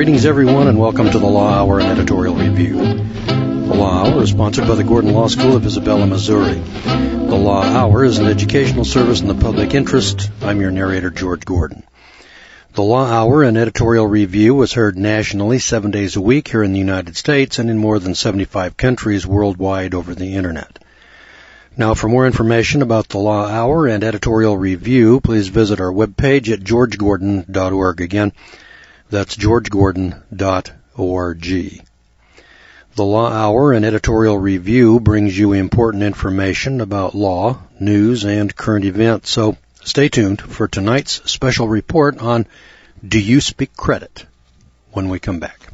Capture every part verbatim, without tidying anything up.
Greetings, everyone, and welcome to the Law Hour and Editorial Review. The Law Hour is sponsored by the Gordon Law School of Isabella, Missouri. The Law Hour is an educational service in the public interest. I'm your narrator, George Gordon. The Law Hour and Editorial Review is heard nationally seven days a week here in the United States and in more than seventy-five countries worldwide over the Internet. Now, for more information about the Law Hour and Editorial Review, please visit our webpage at george gordon dot org. Again, that's george gordon dot org. The Law Hour and Editorial Review brings you important information about law, news, and current events. So stay tuned for tonight's special report on Do You Speak Credit when we come back.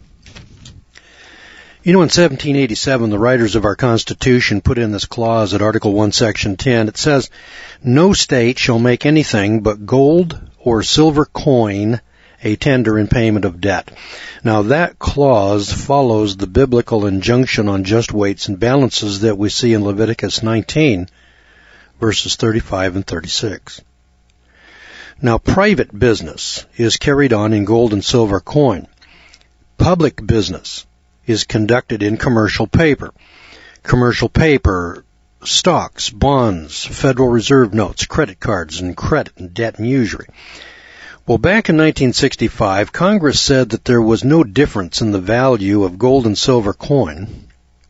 You know, in seventeen eighty-seven, the writers of our Constitution put in this clause at Article one, Section ten. It says, "No state shall make anything but gold or silver coin a tender in payment of debt." Now, that clause follows the biblical injunction on just weights and balances that we see in Leviticus nineteen, verses thirty-five and thirty-six. Now, private business is carried on in gold and silver coin. Public business is conducted in commercial paper. Commercial paper, stocks, bonds, Federal Reserve notes, credit cards, and credit and debt and usury. Well, back in nineteen sixty-five, Congress said that there was no difference in the value of gold and silver coin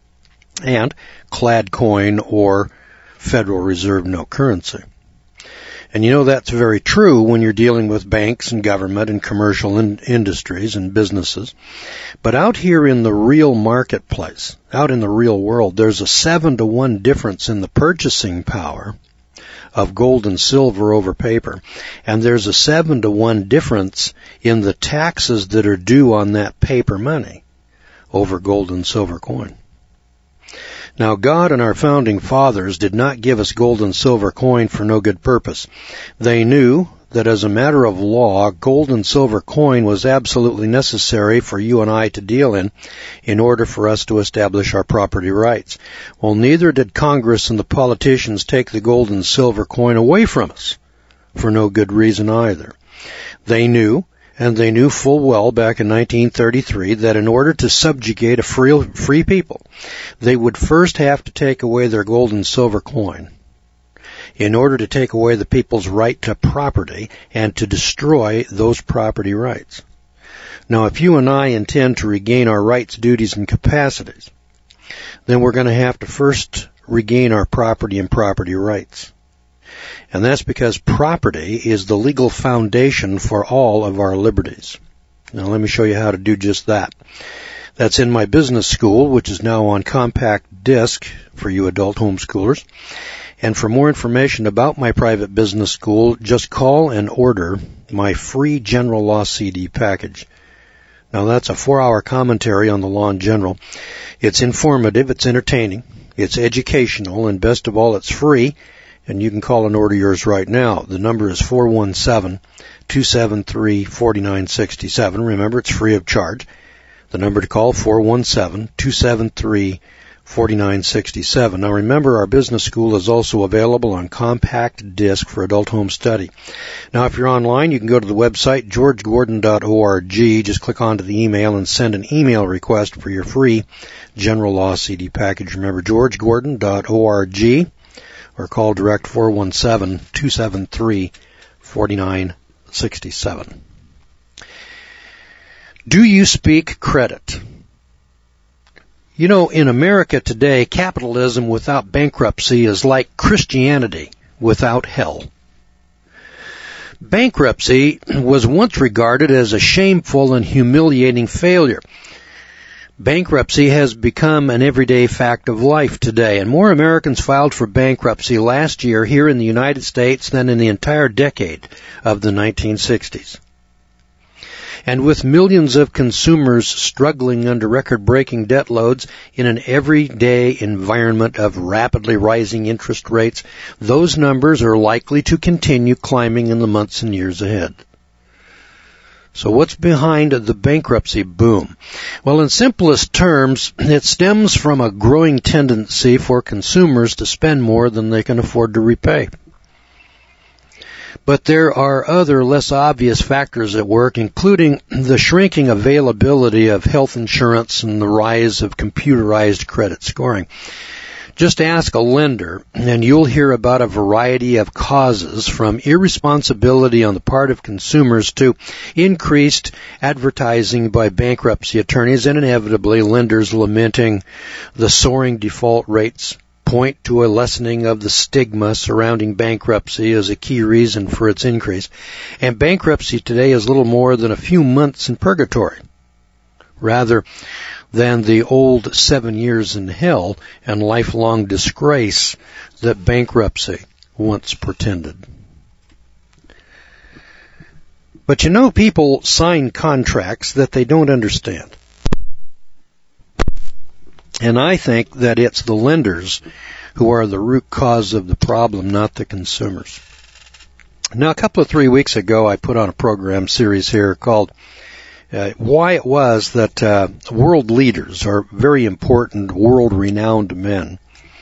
and clad coin or Federal Reserve note currency. And you know that's very true when you're dealing with banks and government and commercial in- industries and businesses. But out here in the real marketplace, out in the real world, there's a seven to one difference in the purchasing power of gold and silver over paper. And there's a seven to one difference in the taxes that are due on that paper money over gold and silver coin. Now, God and our founding fathers did not give us gold and silver coin for no good purpose. They knew that as a matter of law, gold and silver coin was absolutely necessary for you and I to deal in in order for us to establish our property rights. Well, neither did Congress and the politicians take the gold and silver coin away from us for no good reason either. They knew, and they knew full well back in nineteen thirty-three, that in order to subjugate a free, free people, they would first have to take away their gold and silver coin in order to take away the people's right to property and to destroy those property rights. Now, if you and I intend to regain our rights, duties, and capacities, then we're going to have to first regain our property and property rights. And that's because property is the legal foundation for all of our liberties. Now, let me show you how to do just that. That's in my business school, which is now on compact disc for you adult homeschoolers. And for more information about my private business school, just call and order my free general law C D package. Now, that's a four-hour commentary on the law in general. It's informative, it's entertaining, it's educational, and best of all, it's free. And you can call and order yours right now. The number is four one seven, two seven three, four nine six seven. Remember, it's free of charge. The number to call, four one seven, two seven three, four nine six seven. Now remember, our business school is also available on compact disc for adult home study. Now, if you're online, you can go to the website, george gordon dot org. Just click onto the email and send an email request for your free general law C D package. Remember, george gordon dot org. Or call direct four one seven, two seven three, four nine six seven. Do you speak credit? You know, in America today, capitalism without bankruptcy is like Christianity without hell. Bankruptcy was once regarded as a shameful and humiliating failure. Bankruptcy has become an everyday fact of life today, and more Americans filed for bankruptcy last year here in the United States than in the entire decade of the nineteen sixties. And with millions of consumers struggling under record-breaking debt loads in an everyday environment of rapidly rising interest rates, those numbers are likely to continue climbing in the months and years ahead. So what's behind the bankruptcy boom? Well, in simplest terms, it stems from a growing tendency for consumers to spend more than they can afford to repay. But there are other less obvious factors at work, including the shrinking availability of health insurance and the rise of computerized credit scoring. Just ask a lender, and you'll hear about a variety of causes, from irresponsibility on the part of consumers to increased advertising by bankruptcy attorneys, and inevitably lenders lamenting the soaring default rates point to a lessening of the stigma surrounding bankruptcy as a key reason for its increase. And bankruptcy today is little more than a few months in purgatory, rather than the old seven years in hell and lifelong disgrace that bankruptcy once pretended. But you know, people sign contracts that they don't understand. And I think that it's the lenders who are the root cause of the problem, not the consumers. Now, a couple of three weeks ago, I put on a program series here called Uh, why it was that uh, world leaders, or very important, world-renowned men,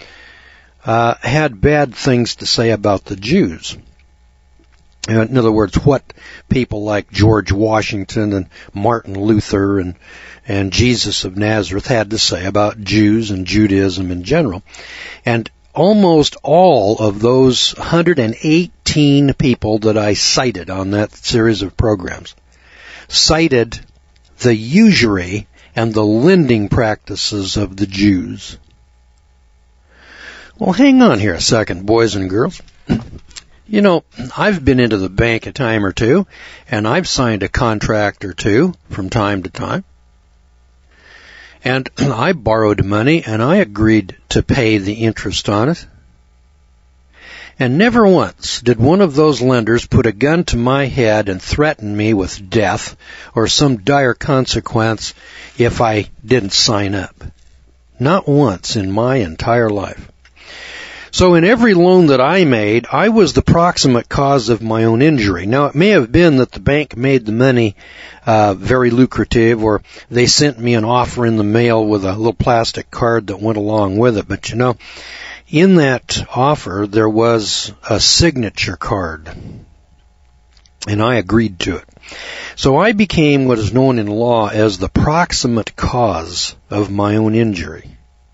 uh, had bad things to say about the Jews. Uh, in other words, what people like George Washington and Martin Luther and, and Jesus of Nazareth had to say about Jews and Judaism in general. And almost all of those one hundred eighteen people that I cited on that series of programs cited the usury and the lending practices of the Jews. Well, hang on here a second, boys and girls. You know, I've been into the bank a time or two, and I've signed a contract or two from time to time. And I borrowed money, and I agreed to pay the interest on it. And never once did one of those lenders put a gun to my head and threaten me with death or some dire consequence if I didn't sign up. Not once in my entire life. So in every loan that I made, I was the proximate cause of my own injury. Now, it may have been that the bank made the money uh, very lucrative, or they sent me an offer in the mail with a little plastic card that went along with it. But, you know, in that offer, there was a signature card, and I agreed to it. So I became what is known in law as the proximate cause of my own injury.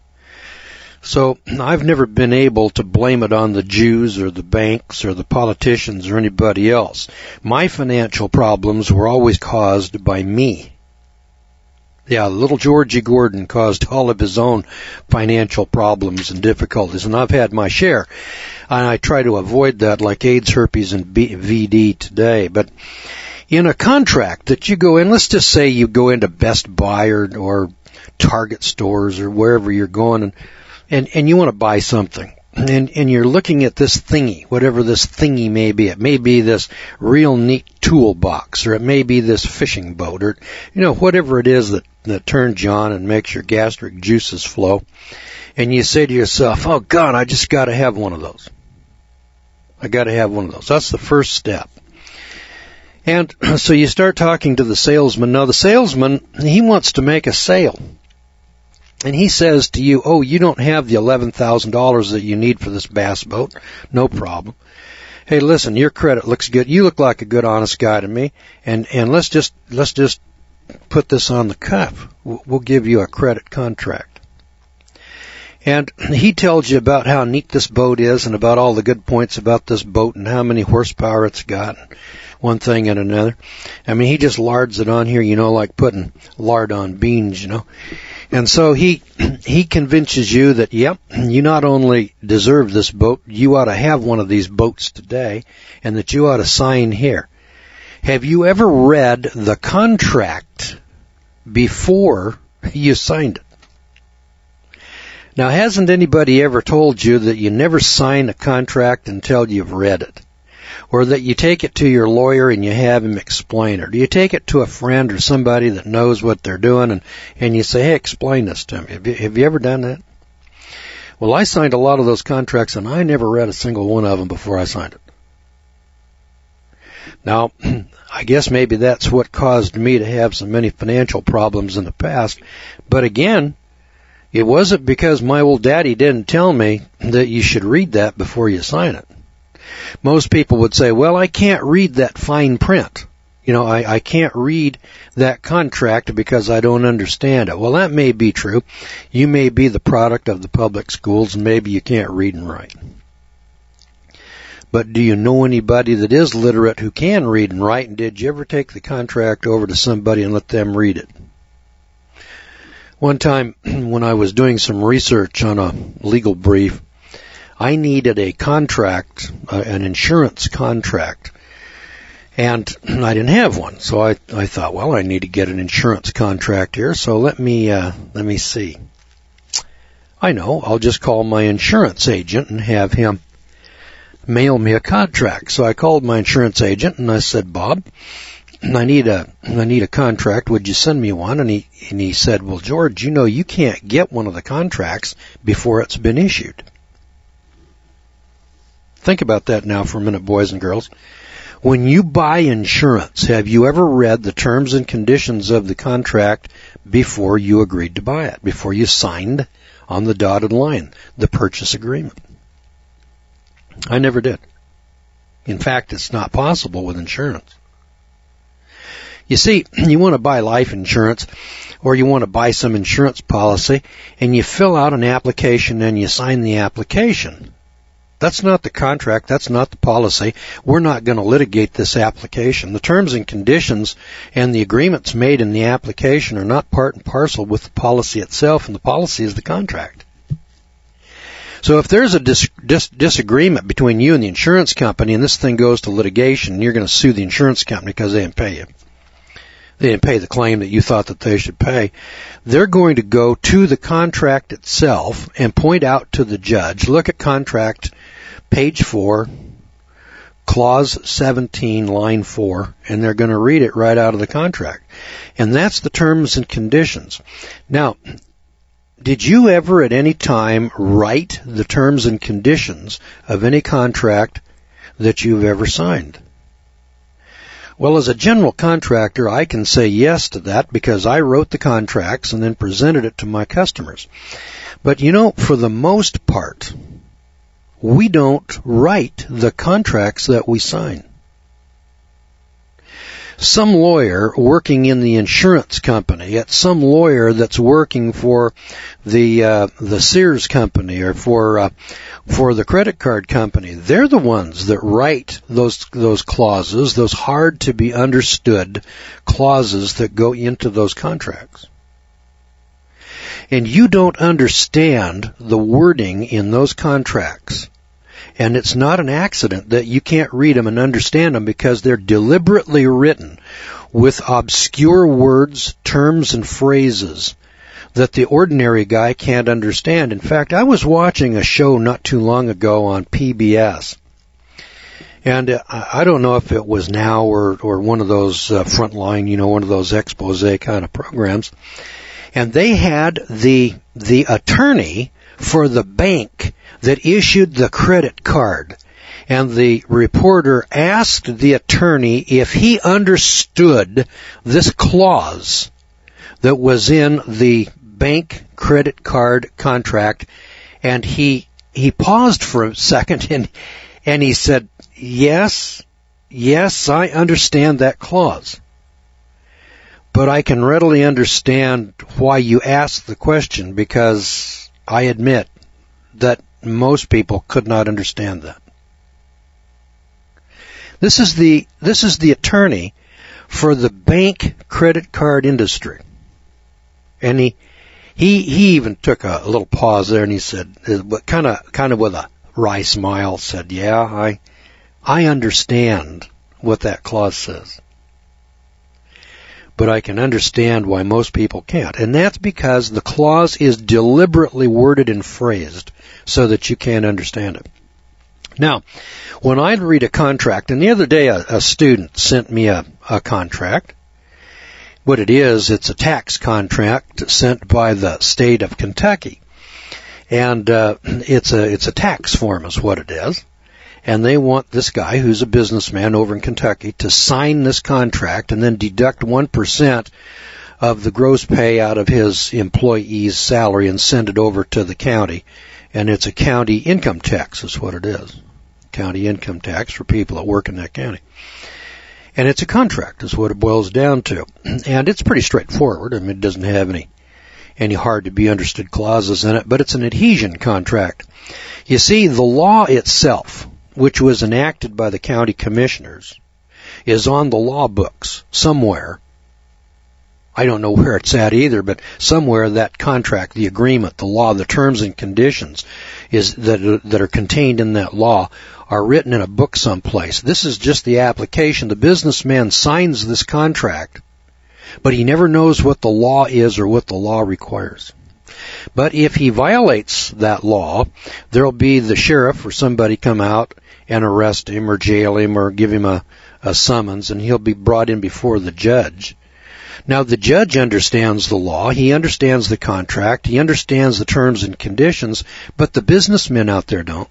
So I've never been able to blame it on the Jews or the banks or the politicians or anybody else. My financial problems were always caused by me. Yeah, little Georgie Gordon caused all of his own financial problems and difficulties, and I've had my share. And I try to avoid that like AIDS, herpes, and V D today. But in a contract that you go in, let's just say you go into Best Buy or, or Target stores or wherever you're going, and, and, and you want to buy something. And, and you're looking at this thingy, whatever this thingy may be. It may be this real neat toolbox, or it may be this fishing boat, or, you know, whatever it is that, that turns you on and makes your gastric juices flow. And you say to yourself, oh, God, I just got to have one of those. I got to have one of those. That's the first step. And so you start talking to the salesman. Now, the salesman, he wants to make a sale. And he says to you, oh, you don't have the eleven thousand dollars that you need for this bass boat. No problem. Hey, listen, your credit looks good. You look like a good, honest guy to me. And, and let's just, let's just put this on the cuff. We'll give you a credit contract. And he tells you about how neat this boat is and about all the good points about this boat and how many horsepower it's got. One thing and another. I mean, he just lards it on here, you know, like putting lard on beans, you know. And so he he convinces you that, yep, you not only deserve this boat, you ought to have one of these boats today, and that you ought to sign here. Have you ever read the contract before you signed it? Now, hasn't anybody ever told you that you never sign a contract until you've read it? Or that you take it to your lawyer and you have him explain it? Or do you take it to a friend or somebody that knows what they're doing and, and you say, hey, explain this to me? Have you, have you ever done that? Well, I signed a lot of those contracts and I never read a single one of them before I signed it. Now, I guess maybe that's what caused me to have so many financial problems in the past. But again, it wasn't because my old daddy didn't tell me that you should read that before you sign it. Most people would say, well, I can't read that fine print. You know, I, I can't read that contract because I don't understand it. Well, that may be true. You may be the product of the public schools, and maybe you can't read and write. But do you know anybody that is literate who can read and write, and did you ever take the contract over to somebody and let them read it? One time when I was doing some research on a legal brief, I needed a contract, uh, an insurance contract, and I didn't have one. So I, I thought, well, I need to get an insurance contract here, so let me, uh, let me see. I know, I'll just call my insurance agent and have him mail me a contract. So I called my insurance agent and I said, Bob, I need a, I need a contract. Would you send me one? And he, and he said, well, George, you know, you can't get one of the contracts before it's been issued. Think about that now for a minute, boys and girls. When you buy insurance, have you ever read the terms and conditions of the contract before you agreed to buy it, before you signed on the dotted line, the purchase agreement? I never did. In fact, it's not possible with insurance. You see, you want to buy life insurance or you want to buy some insurance policy and you fill out an application and you sign the application. That's not the contract. That's not the policy. We're not going to litigate this application. The terms and conditions and the agreements made in the application are not part and parcel with the policy itself, and the policy is the contract. So if there's a dis- dis- disagreement between you and the insurance company and this thing goes to litigation and you're going to sue the insurance company because they didn't pay you, they didn't pay the claim that you thought that they should pay, they're going to go to the contract itself and point out to the judge, look at contract page four, clause seventeen, line four, and they're going to read it right out of the contract. And that's the terms and conditions. Now, did you ever at any time write the terms and conditions of any contract that you've ever signed? Well, as a general contractor, I can say yes to that because I wrote the contracts and then presented it to my customers. But you know, for the most part, we don't write the contracts that we sign. Some lawyer working in the insurance company, at some lawyer that's working for the uh, the Sears company or for uh, for the credit card company, they're the ones that write those those clauses, those hard to be understood clauses that go into those contracts. And you don't understand the wording in those contracts. And it's not an accident that you can't read them and understand them because they're deliberately written with obscure words, terms, and phrases that the ordinary guy can't understand. In fact, I was watching a show not too long ago on P B S. And uh, I don't know if it was Now or, or one of those uh, Frontline, you know, one of those expose kind of programs. And they had the the attorney for the bank that issued the credit card. And the reporter asked the attorney if he understood this clause that was in the bank credit card contract. And he he paused for a second and and he said, yes, yes, I understand that clause. But I can readily understand why you asked the question because I admit that most people could not understand that. This is the this is the attorney for the bank credit card industry. And he he he even took a, a little pause there and he said, but kind of kind of with a wry smile said, "Yeah, I I understand what that clause says. But I can understand why most people can't." And that's because the clause is deliberately worded and phrased so that you can't understand it. Now, when I read a contract, and the other day a, a student sent me a, a contract. What it is, it's a tax contract sent by the state of Kentucky. And uh, it's a it's a tax form is what it is. And they want this guy who's a businessman over in Kentucky to sign this contract and then deduct one percent of the gross pay out of his employee's salary and send it over to the county. And it's a county income tax is what it is. county income tax for people that work in that county. And it's a contract is what it boils down to. And it's pretty straightforward. I mean, it doesn't have any any hard-to-be-understood clauses in it, but it's an adhesion contract. You see, the law itself, which was enacted by the county commissioners, is on the law books somewhere. I don't know where it's at either, but somewhere that contract, the agreement, the law, the terms and conditions is that that are contained in that law are written in a book someplace. This is just the application. The businessman signs this contract, but he never knows what the law is or what the law requires. But if he violates that law, there'll be the sheriff or somebody come out and arrest him or jail him or give him a, a summons, and he'll be brought in before the judge. Now, the judge understands the law, he understands the contract, he understands the terms and conditions, but the businessmen out there don't.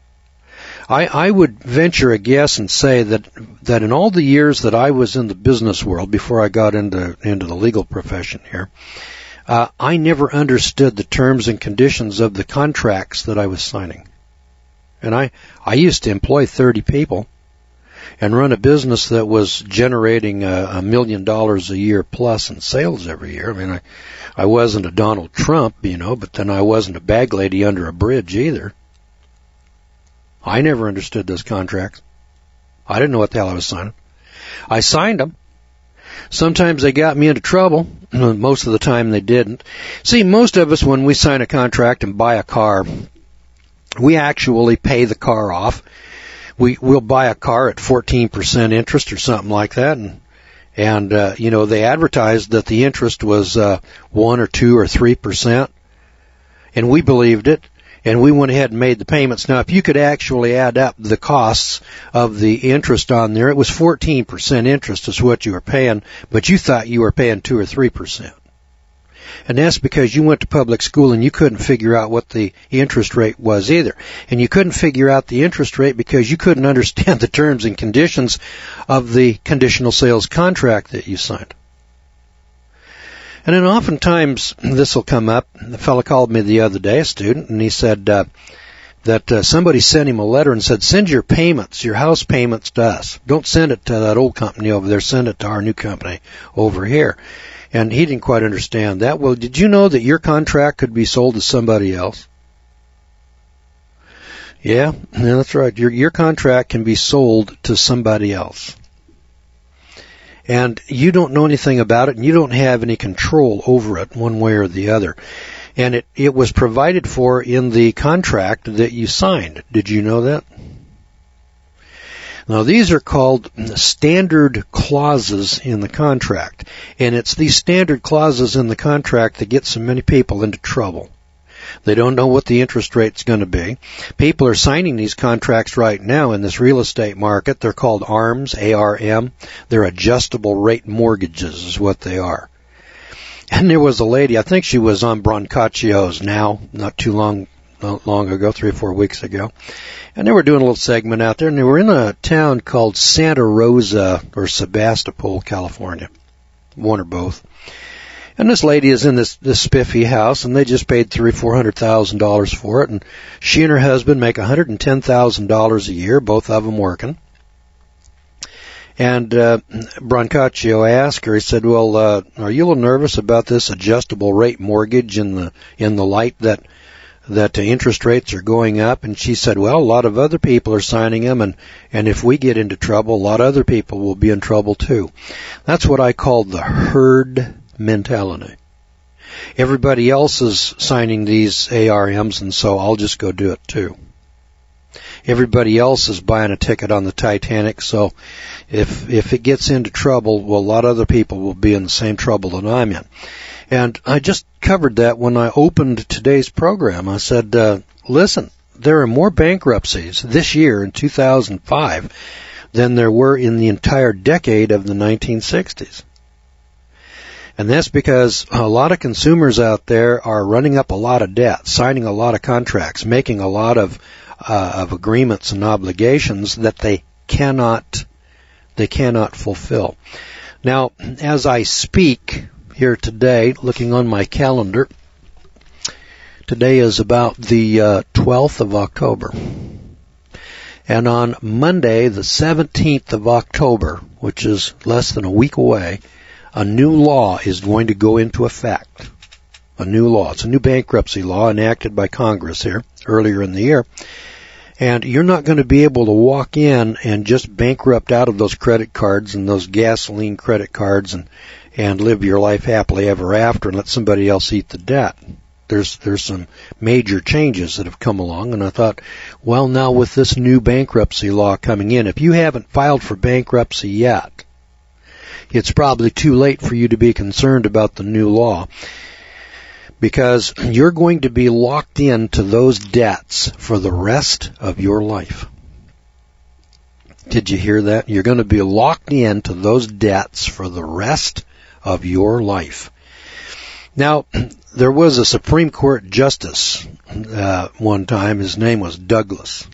I, I would venture a guess and say that that in all the years that I was in the business world before I got into into the legal profession here, uh, I never understood the terms and conditions of the contracts that I was signing. And I, I used to employ thirty people and run a business that was generating a, a million dollars a year plus in sales every year. I mean, I, I wasn't a Donald Trump, you know, but then I wasn't a bag lady under a bridge either. I never understood those contracts. I didn't know what the hell I was signing. I signed them. Sometimes they got me into trouble. Most of the time they didn't. See, most of us, when we sign a contract and buy a car, we actually pay the car off. We, we'll buy a car at fourteen percent interest or something like that, and, and, uh, you know, they advertised that the interest was, uh, one or two or three percent, and we believed it. And we went ahead and made the payments. Now, if you could actually add up the costs of the interest on there, it was fourteen percent interest is what you were paying, but you thought you were paying two or three percent. And that's because you went to public school and you couldn't figure out what the interest rate was either. And you couldn't figure out the interest rate because you couldn't understand the terms and conditions of the conditional sales contract that you signed. And then oftentimes this will come up. The fellow called me the other day, a student, and he said uh, that uh, somebody sent him a letter and said, send your payments, your house payments to us. Don't send it to that old company over there. Send it to our new company over here. And he didn't quite understand that. Well, did you know that your contract could be sold to somebody else? Yeah, yeah, that's right. Your your contract can be sold to somebody else. And you don't know anything about it, and you don't have any control over it one way or the other. And it, it was provided for in the contract that you signed. Did you know that? Now, these are called standard clauses in the contract. And it's these standard clauses in the contract that get so many people into trouble. They don't know what the interest rate's going to be. People are signing these contracts right now in this real estate market. They're called A R Ms, A R M. They're adjustable rate mortgages is what they are. And there was a lady, I think she was on Brancacio's Now, not too long not long ago, three or four weeks ago. And they were doing a little segment out there, and they were in a town called Santa Rosa or Sebastopol, California. One or both. And this lady is in this, this spiffy house, and they just paid three, four hundred thousand dollars for it. And she and her husband make one hundred and ten thousand dollars a year, both of them working. And uh, Brancaccio asked her, he said, "Well, uh, are you a little nervous about this adjustable rate mortgage in the in the light that that the interest rates are going up?" And she said, "Well, a lot of other people are signing them, and and if we get into trouble, a lot of other people will be in trouble too." That's what I call the herd mentality. Everybody else is signing these A R Ms, and so I'll just go do it too. Everybody else is buying a ticket on the Titanic, so if if it gets into trouble, well, a lot of other people will be in the same trouble that I'm in. And I just covered that when I opened today's program. I said, uh, listen, there are more bankruptcies this year in two thousand five than there were in the entire decade of the nineteen sixties. And that's because a lot of consumers out there are running up a lot of debt, signing a lot of contracts, making a lot of uh, of agreements and obligations that they cannot they cannot fulfill. Now, as I speak here today, looking on my calendar, today is about the uh, twelfth of October. And on Monday, the seventeenth of October, which is less than a week away, a new law is going to go into effect. A new law. It's a new bankruptcy law enacted by Congress here earlier in the year. And you're not going to be able to walk in and just bankrupt out of those credit cards and those gasoline credit cards and, and live your life happily ever after and let somebody else eat the debt. There's, there's some major changes that have come along, and I thought, well, now with this new bankruptcy law coming in, if you haven't filed for bankruptcy yet, it's probably too late for you to be concerned about the new law, because you're going to be locked into those debts for the rest of your life. Did you hear that? You're going to be locked into those debts for the rest of your life. Now, there was a Supreme Court justice uh, one time. His name was Douglas.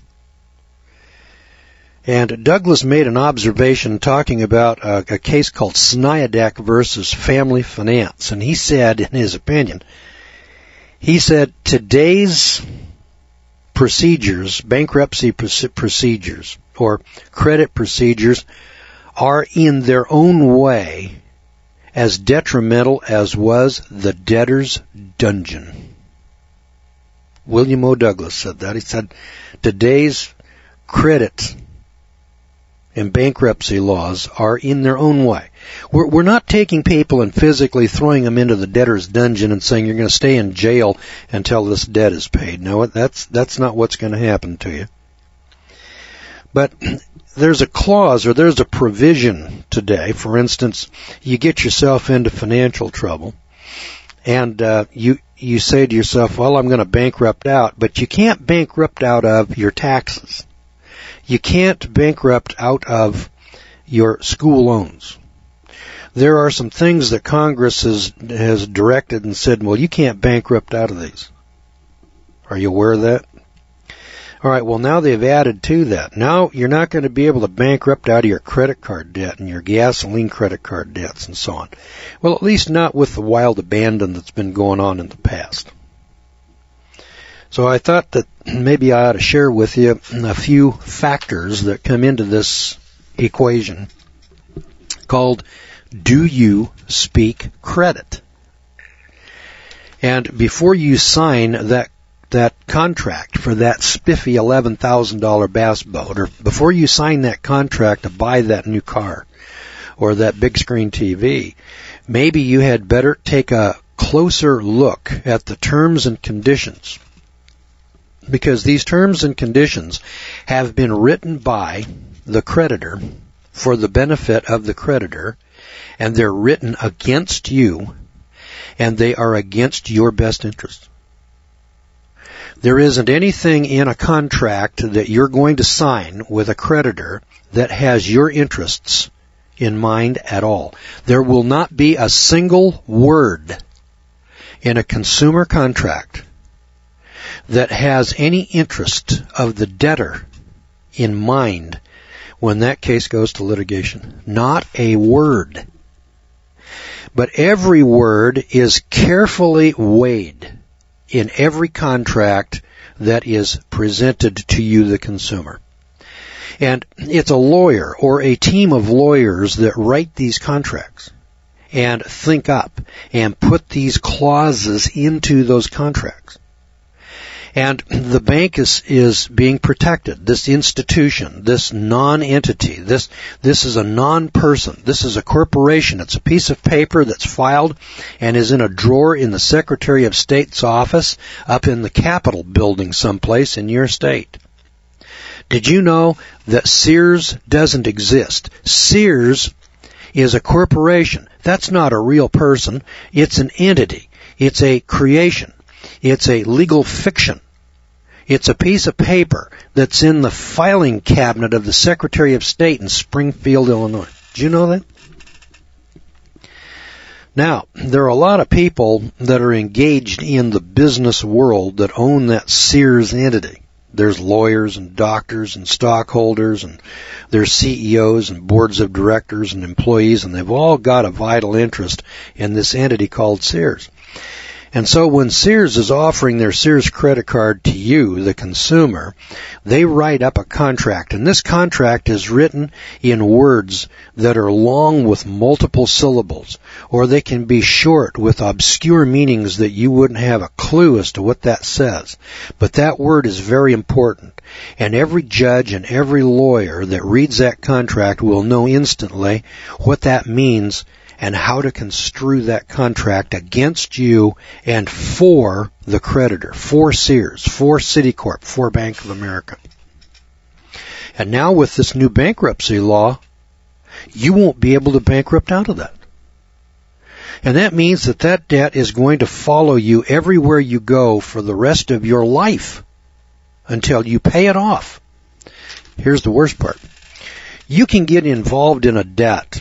And Douglas made an observation talking about a, a case called Sniadak versus Family Finance. And he said, in his opinion, he said, today's procedures, bankruptcy procedures, or credit procedures, are in their own way as detrimental as was the debtor's dungeon. William O. Douglas said that. He said, today's credit and bankruptcy laws are in their own way. We're, we're not taking people and physically throwing them into the debtor's dungeon and saying you're going to stay in jail until this debt is paid. No, that's, that's not what's going to happen to you. But there's a clause or there's a provision today. For instance, you get yourself into financial trouble and uh, you you say to yourself, well, I'm going to bankrupt out, but you can't bankrupt out of your taxes. You can't bankrupt out of your school loans. There are some things that Congress has, has directed and said, well, you can't bankrupt out of these. Are you aware of that? All right, well, now they've added to that. Now you're not going to be able to bankrupt out of your credit card debt and your gasoline credit card debts and so on. Well, at least not with the wild abandon that's been going on in the past. So I thought that maybe I ought to share with you a few factors that come into this equation called, do you speak credit? And before you sign that that contract for that spiffy eleven thousand dollars bass boat, or before you sign that contract to buy that new car or that big screen T V, maybe you had better take a closer look at the terms and conditions, because these terms and conditions have been written by the creditor for the benefit of the creditor, and they're written against you, and they are against your best interest. There isn't anything in a contract that you're going to sign with a creditor that has your interests in mind at all. There will not be a single word in a consumer contract that has any interest of the debtor in mind when that case goes to litigation. Not a word. But every word is carefully weighed in every contract that is presented to you, the consumer. And it's a lawyer or a team of lawyers that write these contracts and think up and put these clauses into those contracts. And the bank is, is being protected. This institution, this non-entity, this, this is a non-person. This is a corporation. It's a piece of paper that's filed and is in a drawer in the Secretary of State's office up in the Capitol building someplace in your state. Did you know that Sears doesn't exist? Sears is a corporation. That's not a real person. It's an entity. It's a creation. It's a legal fiction. It's a piece of paper that's in the filing cabinet of the Secretary of State in Springfield, Illinois. Did you know that? Now, there are a lot of people that are engaged in the business world that own that Sears entity. There's lawyers and doctors and stockholders, and there's C E Os and boards of directors and employees, and they've all got a vital interest in this entity called Sears. And so when Sears is offering their Sears credit card to you, the consumer, they write up a contract. And this contract is written in words that are long with multiple syllables, or they can be short with obscure meanings that you wouldn't have a clue as to what that says. But that word is very important. And every judge and every lawyer that reads that contract will know instantly what that means and how to construe that contract against you and for the creditor, for Sears, for Citicorp, for Bank of America. And now with this new bankruptcy law, you won't be able to bankrupt out of that. And that means that that debt is going to follow you everywhere you go for the rest of your life until you pay it off. Here's the worst part. You can get involved in a debt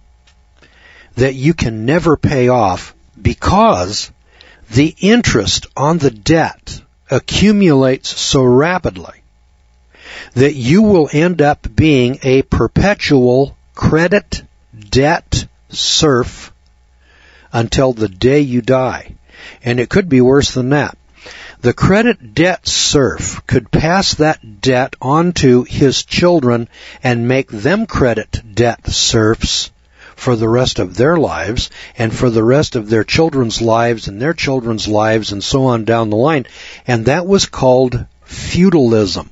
that you can never pay off because the interest on the debt accumulates so rapidly that you will end up being a perpetual credit debt serf until the day you die. And it could be worse than that. The credit debt serf could pass that debt on to his children and make them credit debt serfs for the rest of their lives and for the rest of their children's lives and their children's lives and so on down the line. And that was called feudalism.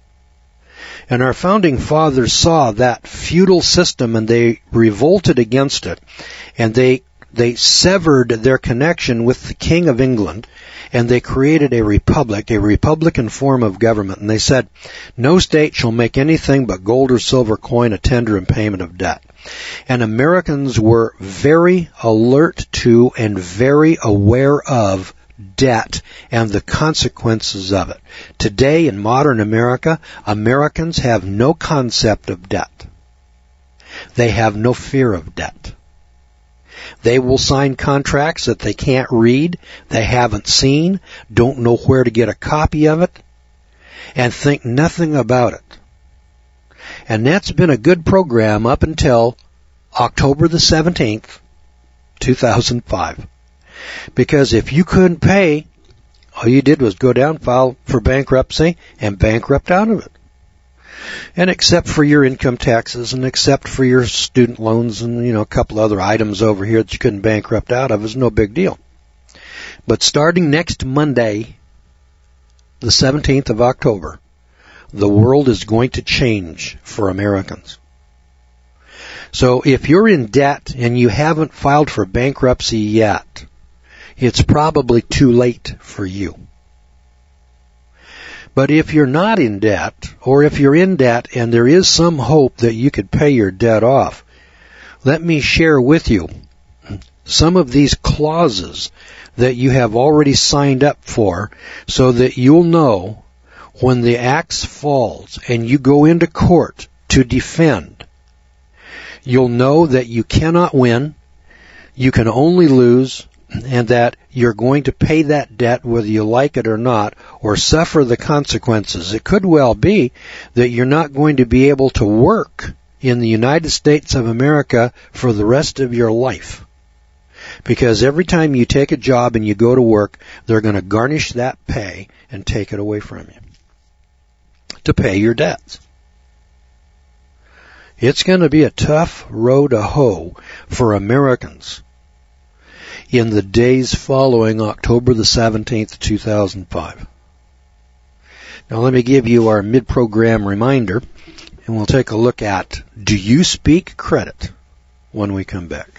And our founding fathers saw that feudal system and they revolted against it. And they they severed their connection with the King of England and they created a republic, a republican form of government. And they said, no state shall make anything but gold or silver coin a tender in payment of debt. And Americans were very alert to and very aware of debt and the consequences of it. Today in modern America, Americans have no concept of debt. They have no fear of debt. They will sign contracts that they can't read, they haven't seen, don't know where to get a copy of it, and think nothing about it. And that's been a good program up until October the seventeenth, two thousand five. Because if you couldn't pay, all you did was go down, file for bankruptcy, and bankrupt out of it. And except for your income taxes and except for your student loans and, you know, a couple other items over here that you couldn't bankrupt out of, is no big deal. But starting next Monday, the seventeenth of October, the world is going to change for Americans. So if you're in debt and you haven't filed for bankruptcy yet, it's probably too late for you. But if you're not in debt, or if you're in debt and there is some hope that you could pay your debt off, let me share with you some of these clauses that you have already signed up for so that you'll know when the axe falls and you go into court to defend, you'll know that you cannot win, you can only lose, and that you're going to pay that debt whether you like it or not, or suffer the consequences. It could well be that you're not going to be able to work in the United States of America for the rest of your life. Because every time you take a job and you go to work, they're going to garnish that pay and take it away from you to pay your debts. It's going to be a tough row to hoe for Americans in the days following October the seventeenth, two thousand five. Now let me give you our mid-program reminder, and we'll take a look at, do you speak credit, when we come back.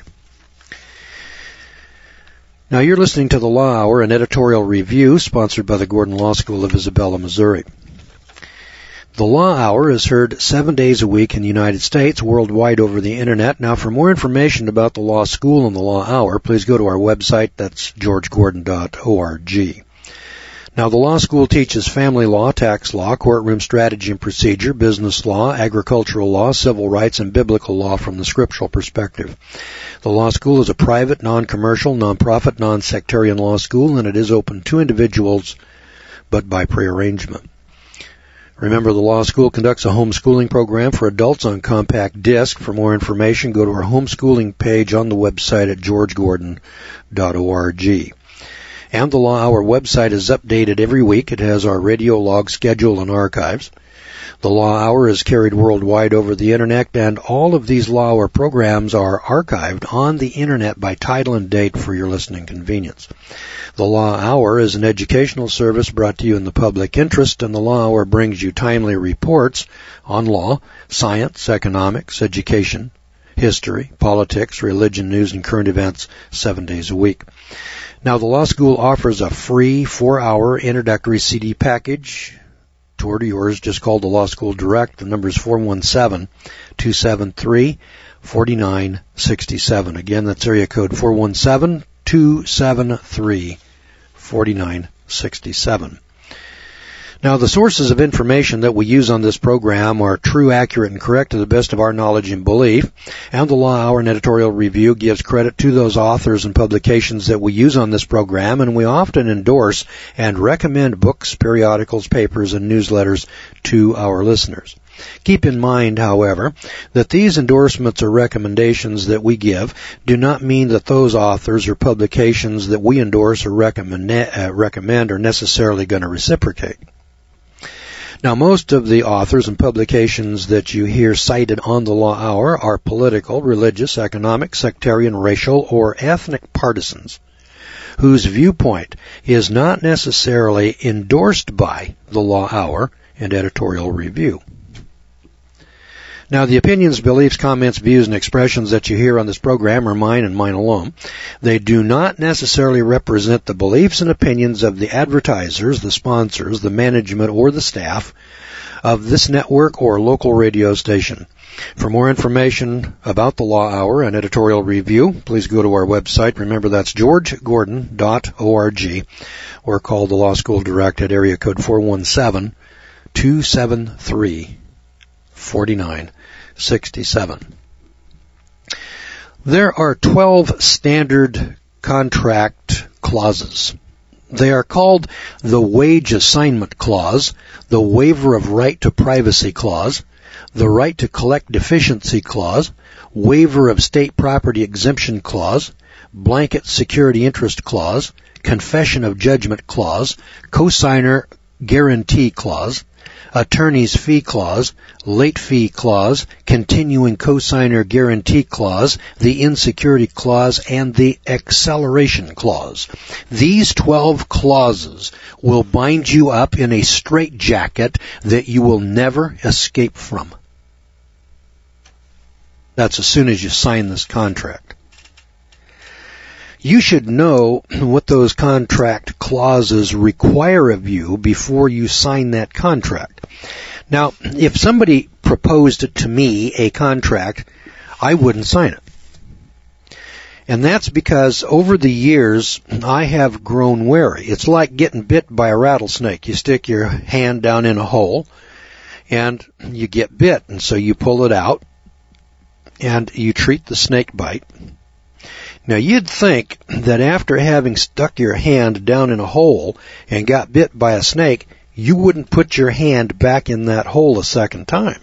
Now you're listening to the Law Hour, an editorial review sponsored by the Gordon Law School of Isabella, Missouri. The Law Hour is heard seven days a week in the United States, worldwide over the Internet. Now, for more information about the Law School and the Law Hour, please go to our website. That's george gordon dot org. Now, the Law School teaches family law, tax law, courtroom strategy and procedure, business law, agricultural law, civil rights, and biblical law from the scriptural perspective. The Law School is a private, non-commercial, non-profit, non-sectarian law school, and it is open to individuals, but by prearrangement. Remember, the Law School conducts a homeschooling program for adults on compact disc. For more information, go to our homeschooling page on the website at george gordon dot org. And the Law Hour website is updated every week. It has our radio log schedule and archives. The Law Hour is carried worldwide over the Internet, and all of these Law Hour programs are archived on the Internet by title and date for your listening convenience. The Law Hour is an educational service brought to you in the public interest, and the Law Hour brings you timely reports on law, science, economics, education, history, politics, religion, news, and current events seven days a week. Now, the law school offers a free four-hour introductory C D package to order yours. Just call the Law School Direct. The number is four one seven, two seven three, four nine six seven. Again, that's area code four one seven, two seven three, four nine six seven. Now, the sources of information that we use on this program are true, accurate, and correct to the best of our knowledge and belief, and the Law Hour and Editorial Review gives credit to those authors and publications that we use on this program, and we often endorse and recommend books, periodicals, papers, and newsletters to our listeners. Keep in mind, however, that these endorsements or recommendations that we give do not mean that those authors or publications that we endorse or recommend, uh, recommend are necessarily going to reciprocate. Now, most of the authors and publications that you hear cited on the Law Hour are political, religious, economic, sectarian, racial, or ethnic partisans whose viewpoint is not necessarily endorsed by the Law Hour and Editorial Review. Now, the opinions, beliefs, comments, views, and expressions that you hear on this program are mine and mine alone. They do not necessarily represent the beliefs and opinions of the advertisers, the sponsors, the management, or the staff of this network or local radio station. For more information about the Law Hour and Editorial Review, please go to our website. Remember, that's george gordon dot org, or call the Law School Direct at area code four one seven, two seven three, four nine six seven. There are twelve standard contract clauses. They are called the Wage Assignment Clause, the Waiver of Right to Privacy Clause, the Right to Collect Deficiency Clause, Waiver of State Property Exemption Clause, Blanket Security Interest Clause, Confession of Judgment Clause, Cosigner Guarantee Clause, Attorney's Fee Clause, Late Fee Clause, Continuing Cosigner Guarantee Clause, the Insecurity Clause, and the Acceleration Clause. These twelve clauses will bind you up in a straitjacket that you will never escape from. That's as soon as you sign this contract. You should know what those contract clauses require of you before you sign that contract. Now, if somebody proposed to me a contract, I wouldn't sign it. And that's because over the years, I have grown wary. It's like getting bit by a rattlesnake. You stick your hand down in a hole, and you get bit, and so you pull it out, and you treat the snake bite. Now, you'd think that after having stuck your hand down in a hole and got bit by a snake, you wouldn't put your hand back in that hole a second time.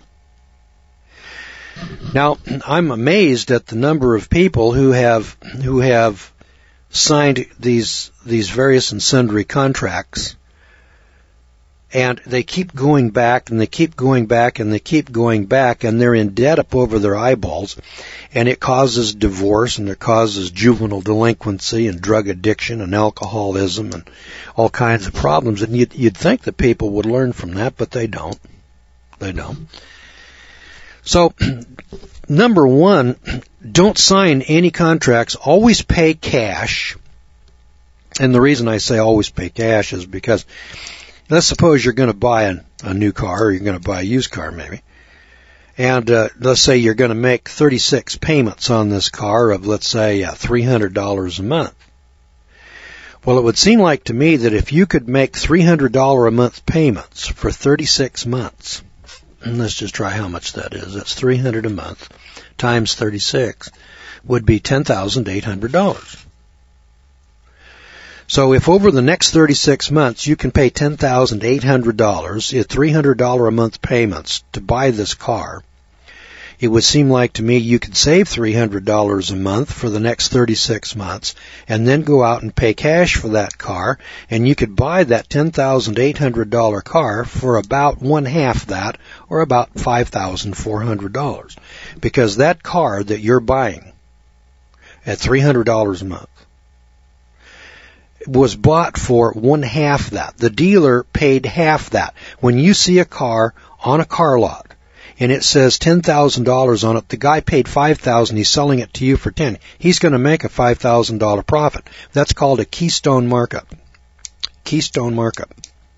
Now, I'm amazed at the number of people who have who have signed these these various and sundry contracts, and they keep going back and they keep going back and they keep going back, and they're in debt up over their eyeballs, and it causes divorce, and it causes juvenile delinquency and drug addiction and alcoholism and all kinds of problems. And you'd, you'd think that people would learn from that, but they don't. They don't. So, number one, don't sign any contracts. Always pay cash. And the reason I say always pay cash is because let's suppose you're going to buy an, a new car, or you're going to buy a used car maybe. And uh, let's say you're going to make thirty-six payments on this car of, let's say, uh, three hundred dollars a month. Well, it would seem like to me that if you could make three hundred dollars a month payments for thirty-six months, and let's just try how much that is. That's three hundred dollars a month times thirty-six would be ten thousand eight hundred dollars. So if over the next thirty-six months you can pay ten thousand eight hundred dollars at three hundred dollars a month payments to buy this car, it would seem like to me you could save three hundred dollars a month for the next thirty-six months and then go out and pay cash for that car, and you could buy that ten thousand eight hundred dollars car for about one half that, or about five thousand four hundred dollars. Because that car that you're buying at three hundred dollars a month was bought for one half that. The dealer paid half that. When you see a car on a car lot and it says ten thousand dollars on it, the guy paid five thousand dollars, he's selling it to you for ten thousand dollars. He's going to make a five thousand dollars profit. That's called a keystone markup. Keystone markup.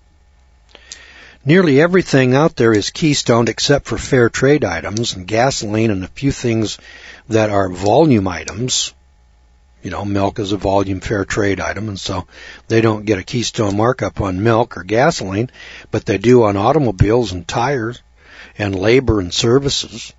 Nearly everything out there is keystoned except for fair trade items and gasoline and a few things that are volume items. You know, milk is a volume fair trade item, and so they don't get a keystone markup on milk or gasoline, but they do on automobiles and tires and labor and services.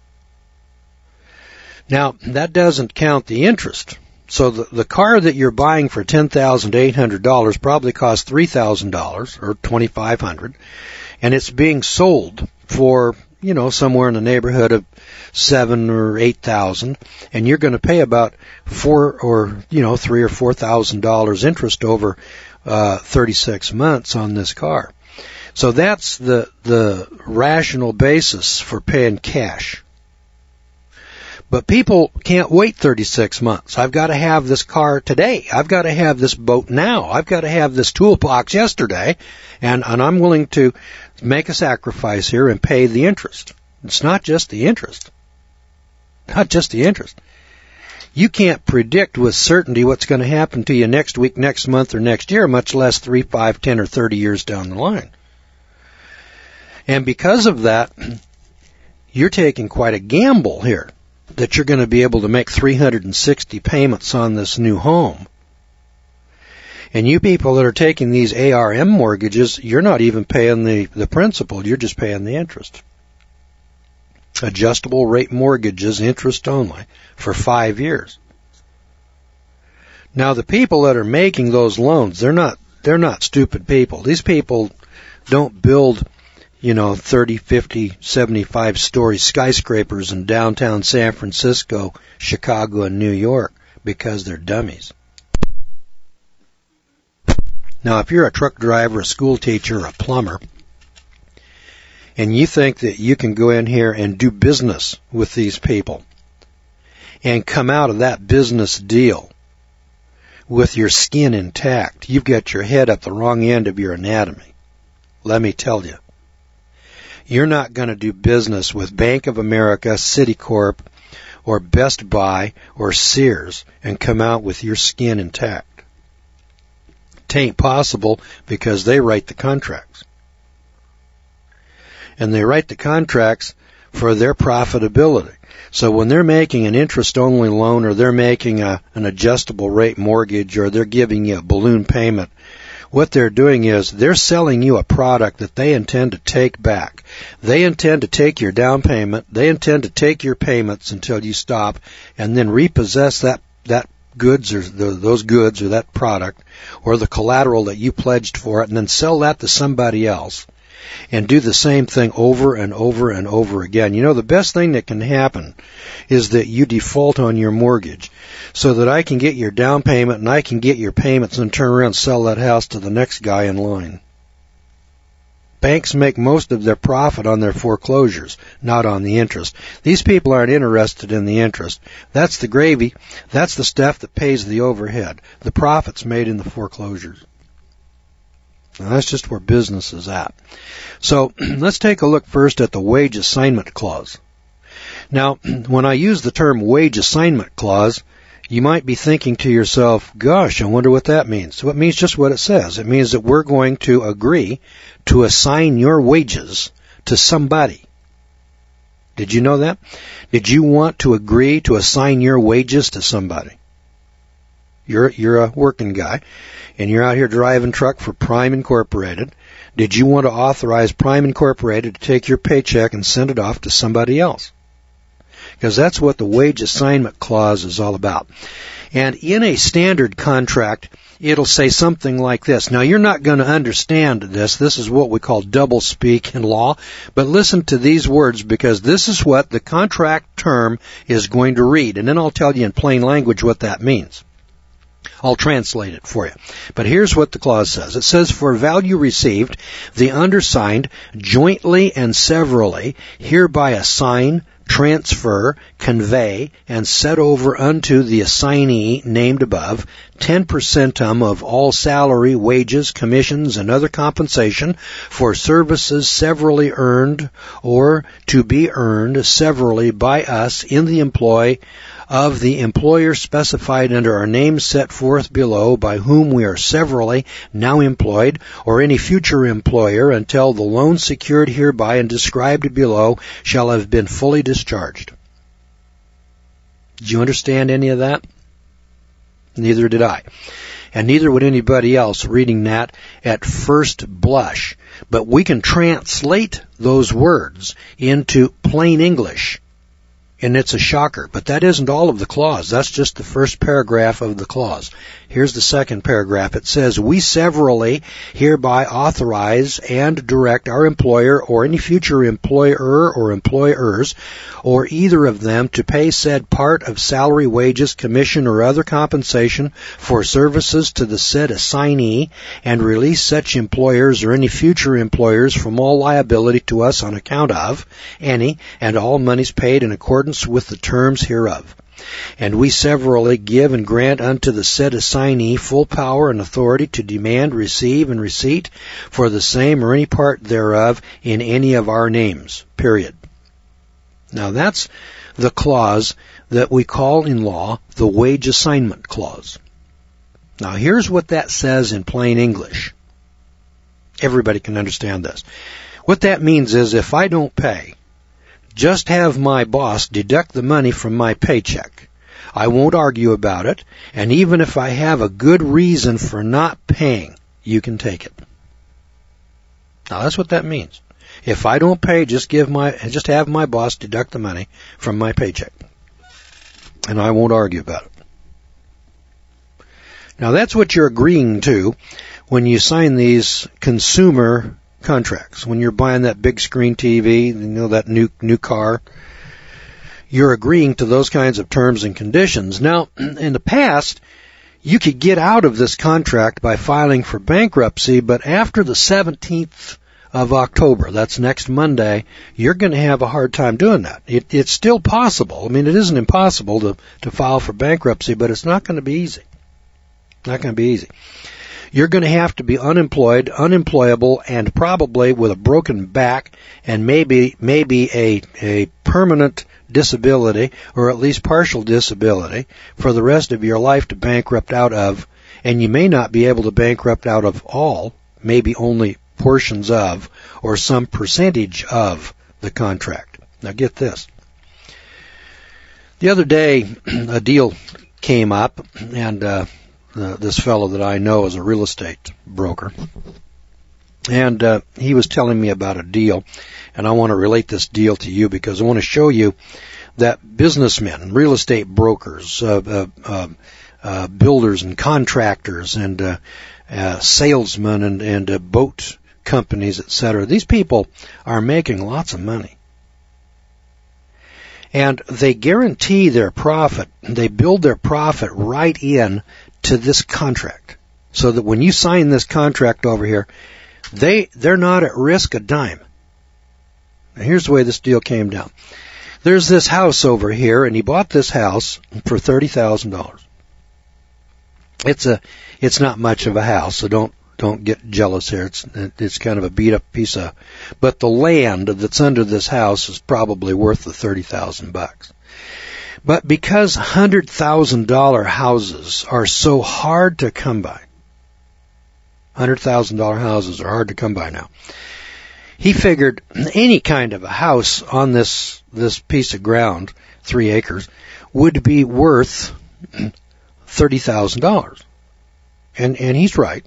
Now, that doesn't count the interest. So the, the car that you're buying for ten thousand eight hundred dollars probably costs three thousand dollars or twenty-five hundred dollars, and it's being sold for, you know, somewhere in the neighborhood of seven or eight thousand, and you're going to pay about four or you know three or four thousand dollars interest over uh, thirty-six months on this car. So that's the the rational basis for paying cash. But people can't wait thirty-six months. I've got to have this car today. I've got to have this boat now. I've got to have this toolbox yesterday, and and I'm willing to make a sacrifice here and pay the interest. It's not just the interest. Not just the interest. You can't predict with certainty what's going to happen to you next week, next month, or next year, much less three, five, ten, or thirty years down the line. And because of that, you're taking quite a gamble here that you're going to be able to make three hundred sixty payments on this new home. And you people that are taking these A R M mortgages, you're not even paying the, the principal, you're just paying the interest. Adjustable rate mortgages, interest only, for five years. Now the people that are making those loans, they're not, they're not stupid people. These people don't build, you know, thirty, fifty, seventy-five story skyscrapers in downtown San Francisco, Chicago, and New York because they're dummies. Now, if you're a truck driver, a school teacher, a plumber, and you think that you can go in here and do business with these people and come out of that business deal with your skin intact, you've got your head at the wrong end of your anatomy. Let me tell you. You're not going to do business with Bank of America, Citicorp, or Best Buy, or Sears and come out with your skin intact. It ain't possible because they write the contracts. And they write the contracts for their profitability. So when they're making an interest-only loan, or they're making a, an adjustable rate mortgage, or they're giving you a balloon payment, what they're doing is they're selling you a product that they intend to take back. They intend to take your down payment, they intend to take your payments until you stop, and then repossess that that goods or the, those goods or that product or the collateral that you pledged for it, and then sell that to somebody else and do the same thing over and over and over again. You know, the best thing that can happen is that you default on your mortgage so that I can get your down payment and I can get your payments and turn around and sell that house to the next guy in line. Banks make most of their profit on their foreclosures, not on the interest. These people aren't interested in the interest. That's the gravy. That's the stuff that pays the overhead. The profit's made in the foreclosures. Now, that's just where business is at. So let's take a look first at the wage assignment clause. Now, when I use the term wage assignment clause, you might be thinking to yourself, gosh, I wonder what that means. So it means just what it says. It means that we're going to agree to assign your wages to somebody. Did you know that? Did you want to agree to assign your wages to somebody? You're, you're a working guy, and you're out here driving truck for Prime Incorporated. Did you want to authorize Prime Incorporated to take your paycheck and send it off to somebody else? Because that's what the wage assignment clause is all about. And in a standard contract, it'll say something like this. Now, you're not going to understand this. This is what we call double speak in law. But listen to these words, because this is what the contract term is going to read. And then I'll tell you in plain language what that means. I'll translate it for you. But here's what the clause says. It says, for value received, the undersigned jointly and severally hereby assign, transfer, convey, and set over unto the assignee named above ten percentum of all salary, wages, commissions, and other compensation for services severally earned or to be earned severally by us in the employ of the employer specified under our names set forth below, by whom we are severally now employed, or any future employer, until the loan secured hereby and described below shall have been fully discharged. Did you understand any of that? Neither did I. And neither would anybody else reading that at first blush. But we can translate those words into plain English. And it's a shocker. But that isn't all of the clause. That's just the first paragraph of the clause. Here's the second paragraph. It says, we severally hereby authorize and direct our employer or any future employer or employers or either of them to pay said part of salary, wages, commission, or other compensation for services to the said assignee and release such employers or any future employers from all liability to us on account of any and all monies paid in accordance with the terms hereof. And we severally give and grant unto the said assignee full power and authority to demand, receive, and receipt for the same or any part thereof in any of our names. Period. Now that's the clause that we call in law the wage assignment clause. Now here's what that says in plain English. Everybody can understand this. What that means is if I don't pay, just have my boss deduct the money from my paycheck. I won't argue about it, and even if I have a good reason for not paying, you can take it. Now that's what that means. If I don't pay, just give my, just have my boss deduct the money from my paycheck, and I won't argue about it. Now that's what you're agreeing to when you sign these consumer contracts. When you're buying that big screen T V, you know, that new new car, you're agreeing to those kinds of terms and conditions. Now, in the past, you could get out of this contract by filing for bankruptcy, but after the seventeenth of October, that's next Monday, you're going to have a hard time doing that. It, it's still possible. I mean, it isn't impossible to, to file for bankruptcy, but it's not going to be easy. Not going to be easy. You're going to have to be unemployed, unemployable, and probably with a broken back and maybe maybe a a permanent disability or at least partial disability for the rest of your life to bankrupt out of, and you may not be able to bankrupt out of all, maybe only portions of or some percentage of the contract. Now get this. The other day, a deal came up, and uh Uh, this fellow that I know is a real estate broker, and uh, he was telling me about a deal, and I want to relate this deal to you because I want to show you that businessmen, real estate brokers, uh, uh, uh, uh, builders and contractors and uh, uh, salesmen and, and uh, boat companies, et cetera, these people are making lots of money. And they guarantee their profit. They build their profit right in to this contract, so that when you sign this contract over here, they, they're not at risk a dime. Now here's the way this deal came down. There's this house over here, and he bought this house for thirty thousand dollars. It's a, it's not much of a house, so don't, don't get jealous here. It's, it's kind of a beat up piece of, but the land that's under this house is probably worth the thirty thousand bucks. But because one hundred thousand dollars houses are so hard to come by, one hundred thousand dollars houses are hard to come by now, he figured any kind of a house on this this piece of ground, three acres, would be worth thirty thousand dollars. And and he's right.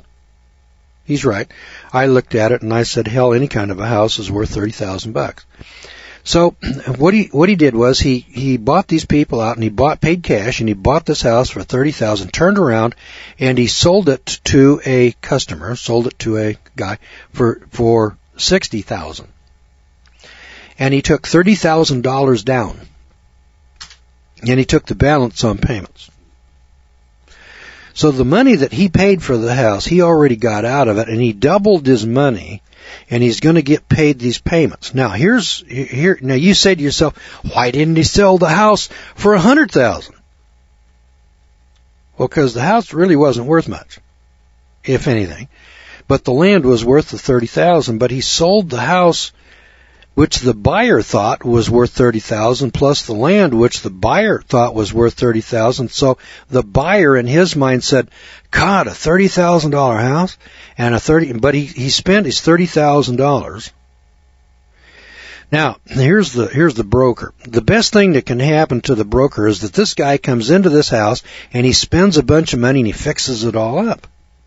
He's right. I looked at it and I said, hell, any kind of a house is worth thirty thousand bucks. So what he what he did was he he bought these people out, and he bought paid cash, and he bought this house for thirty thousand dollars, turned around, and he sold it to a customer, sold it to a guy for for sixty thousand dollars. And he took thirty thousand dollars down, and he took the balance on payments. So the money that he paid for the house, he already got out of it, and he doubled his money, and he's going to get paid these payments. Now here's here. Now you say to yourself, why didn't he sell the house for a hundred thousand? Well, because the house really wasn't worth much, if anything, but the land was worth the thirty thousand. But he sold the house, which the buyer thought was worth thirty thousand, plus the land, which the buyer thought was worth thirty thousand. So the buyer, in his mind, said, God, a thirty thousand dollar house and a thirty, but he, he spent his thirty thousand dollars. Now, here's the, here's the broker. The best thing that can happen to the broker is that this guy comes into this house and he spends a bunch of money and he fixes it all up.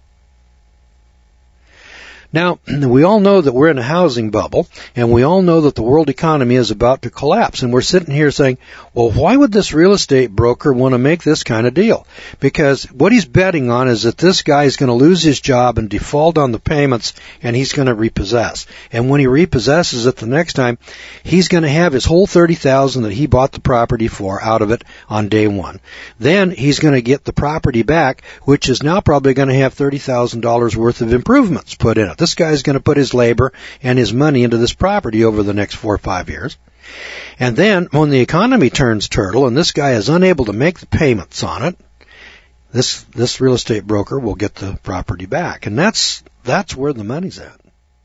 Now, we all know that we're in a housing bubble, and we all know that the world economy is about to collapse, and we're sitting here saying, well, why would this real estate broker want to make this kind of deal? Because what he's betting on is that this guy is going to lose his job and default on the payments, and he's going to repossess. And when he repossesses it the next time, he's going to have his whole thirty thousand dollars that he bought the property for out of it on day one. Then he's going to get the property back, which is now probably going to have thirty thousand dollars worth of improvements put in it. This guy's going to put his labor and his money into this property over the next four or five years. And then when the economy turns turtle and this guy is unable to make the payments on it, this this real estate broker will get the property back. And that's that's where the money's at.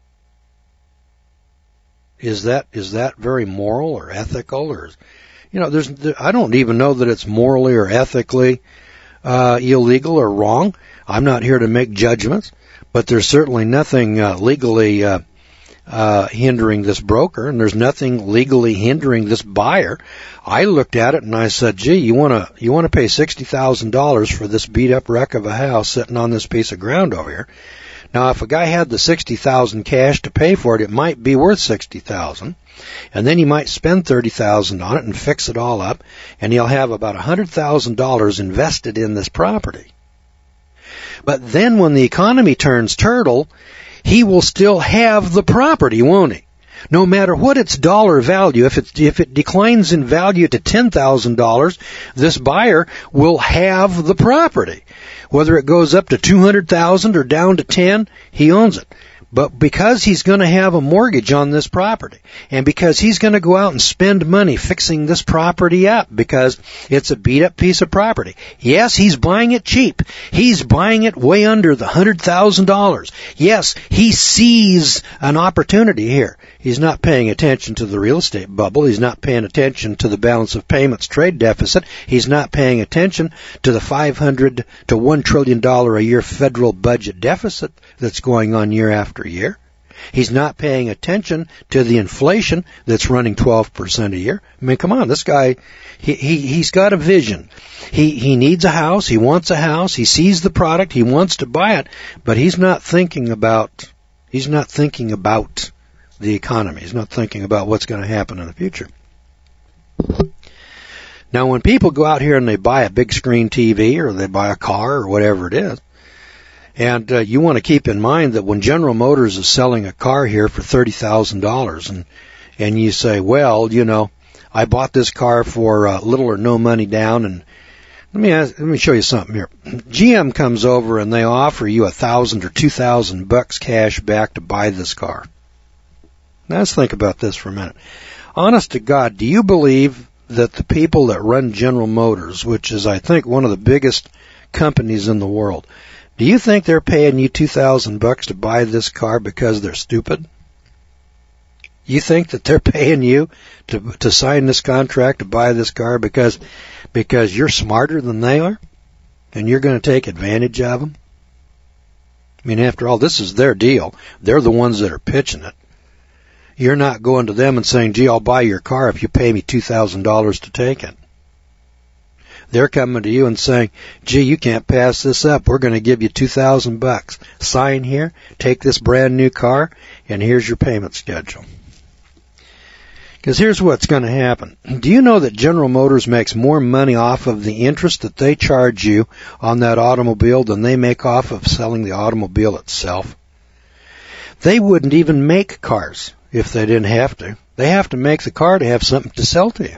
Is that is that very moral or ethical, or, you know, there's I don't even know that it's morally or ethically uh illegal or wrong. I'm not here to make judgments. But there's certainly nothing uh, legally uh, uh, hindering this broker, and there's nothing legally hindering this buyer. I looked at it and I said, "Gee, you want to you want to pay sixty thousand dollars for this beat up wreck of a house sitting on this piece of ground over here?" Now, if a guy had the sixty thousand cash to pay for it, it might be worth sixty thousand, and then he might spend thirty thousand on it and fix it all up, and he'll have about a hundred thousand dollars invested in this property. But then when the economy turns turtle, he will still have the property, won't he? No matter what its dollar value, if it, if it declines in value to ten thousand dollars, this buyer will have the property. Whether it goes up to two hundred thousand dollars or down to ten, he owns it. But because he's going to have a mortgage on this property, and because he's going to go out and spend money fixing this property up because it's a beat-up piece of property. Yes, he's buying it cheap. He's buying it way under the one hundred thousand dollars. Yes, he sees an opportunity here. He's not paying attention to the real estate bubble. He's not paying attention to the balance of payments trade deficit. He's not paying attention to the five hundred to one trillion dollars a year federal budget deficit that's going on year after year. He's not paying attention to the inflation that's running twelve percent a year. I mean, come on, this guy, he, he, he's got a vision. He, he needs a house. He wants a house. He sees the product. He wants to buy it, but he's not thinking about, he's not thinking about the economy. He's not thinking about what's going to happen in the future. Now, when people go out here and they buy a big screen T V or they buy a car or whatever it is, and uh, you want to keep in mind that when General Motors is selling a car here for thirty thousand dollars, and and you say, well, you know, I bought this car for uh, little or no money down, and let me ask, let me show you something here. G M comes over and they offer you a thousand or two thousand bucks cash back to buy this car. Now let's think about this for a minute. Honest to God, do you believe that the people that run General Motors, which is, I think, one of the biggest companies in the world, do you think they're paying you two thousand bucks to buy this car because they're stupid? You think that they're paying you to to sign this contract to buy this car because because you're smarter than they are, and you're going to take advantage of them? I mean, after all, this is their deal. They're the ones that are pitching it. You're not going to them and saying, gee, I'll buy your car if you pay me two thousand dollars to take it. They're coming to you and saying, gee, you can't pass this up. We're going to give you two thousand bucks. Sign here, take this brand new car, and here's your payment schedule. Because here's what's going to happen. Do you know that General Motors makes more money off of the interest that they charge you on that automobile than they make off of selling the automobile itself? They wouldn't even make cars if they didn't have to. They have to make the car to have something to sell to you.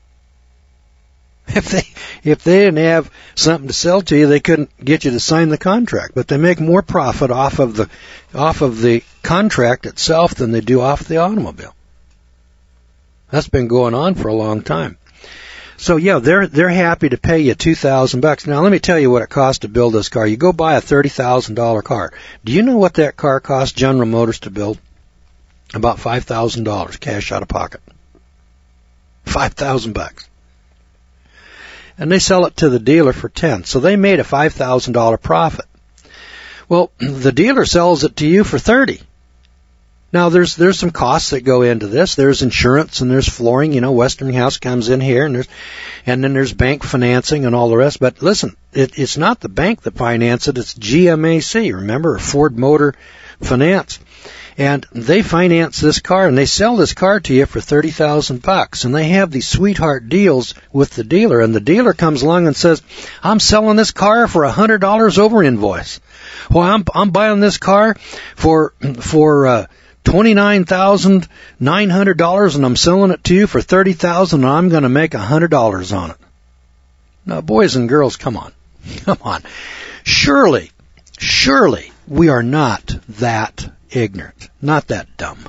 If they if they didn't have something to sell to you, they couldn't get you to sign the contract. But they make more profit off of the off of the contract itself than they do off the automobile. That's been going on for a long time. So yeah, they're they're happy to pay you two thousand bucks. Now let me tell you what it costs to build this car. You go buy a thirty thousand dollar car. Do you know what that car cost General Motors to build? About five thousand dollars cash out of pocket. Five thousand bucks. And they sell it to the dealer for ten. So they made a five thousand dollar profit. Well, the dealer sells it to you for thirty. Now, there's there's some costs that go into this. There's insurance and there's flooring. You know, Westinghouse comes in here, and there's and then there's bank financing and all the rest. But listen, it, it's not the bank that finances it. It's G M A C, remember, Ford Motor Finance. And they finance this car, and they sell this car to you for thirty thousand bucks. And they have these sweetheart deals with the dealer. And the dealer comes along and says, I'm selling this car for one hundred dollars over invoice. Well, I'm I'm buying this car for for uh twenty-nine thousand nine hundred dollars, and I'm selling it to you for thirty thousand dollars, and I'm going to make one hundred dollars on it. Now, boys and girls, come on. Come on. Surely, surely we are not that ignorant, not that dumb.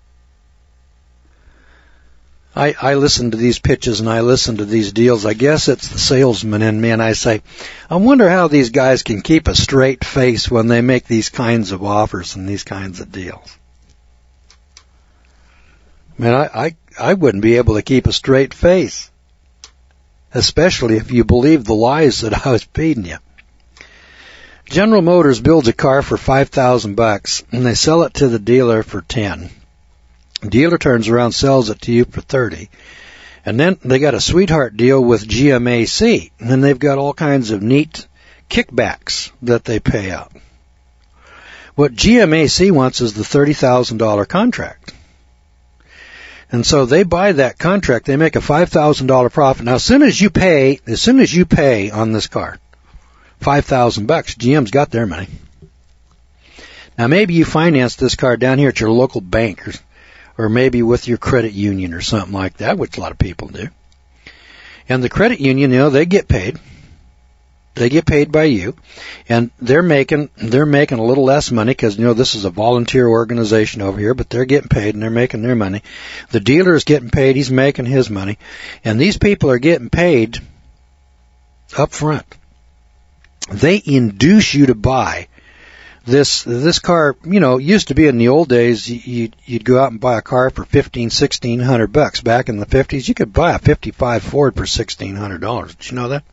I, I listen to these pitches and I listen to these deals. I guess it's the salesman in me, and I say, I wonder how these guys can keep a straight face when they make these kinds of offers and these kinds of deals. Man, I, I, I wouldn't be able to keep a straight face, especially if you believe the lies that I was feeding you. General Motors builds a car for five thousand bucks, and they sell it to the dealer for ten. The dealer turns around, sells it to you for thirty, and then they got a sweetheart deal with G M A C, and then they've got all kinds of neat kickbacks that they pay out. What G M A C wants is the thirty thousand dollar contract. And so they buy that contract, they make a five thousand dollar profit. Now, as soon as you pay, as soon as you pay on this car, five thousand bucks, G M's got their money. Now, maybe you finance this car down here at your local bank, or, or maybe with your credit union or something like that, which a lot of people do. And the credit union, you know, they get paid. They get paid by you, and they're making they're making a little less money because, you know, this is a volunteer organization over here, but they're getting paid and they're making their money. The dealer is getting paid, he's making his money, and these people are getting paid up front. They induce you to buy this this car. You know, used to be in the old days, you'd, you'd go out and buy a car for fifteen, sixteen hundred bucks. Back in the fifties, you could buy a fifty-five Ford for sixteen hundred dollars. Did you know that?